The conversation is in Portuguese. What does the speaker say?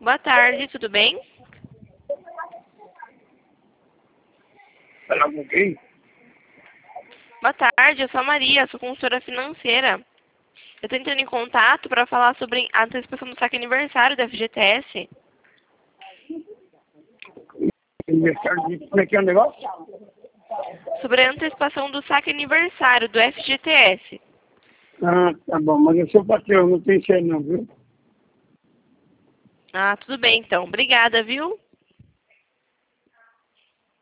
Boa tarde, tudo bem? Falar com quem? Boa tarde, eu sou a Maria, sou consultora financeira. Eu estou entrando em contato para falar sobre a antecipação do saque aniversário da FGTS. Aniversário de... Como é que é o negócio? Sobre a antecipação do saque aniversário do FGTS. Ah, tá bom. Mas eu sou patrão, não tem isso aí não, viu? Ah, tudo bem então. Obrigada, viu?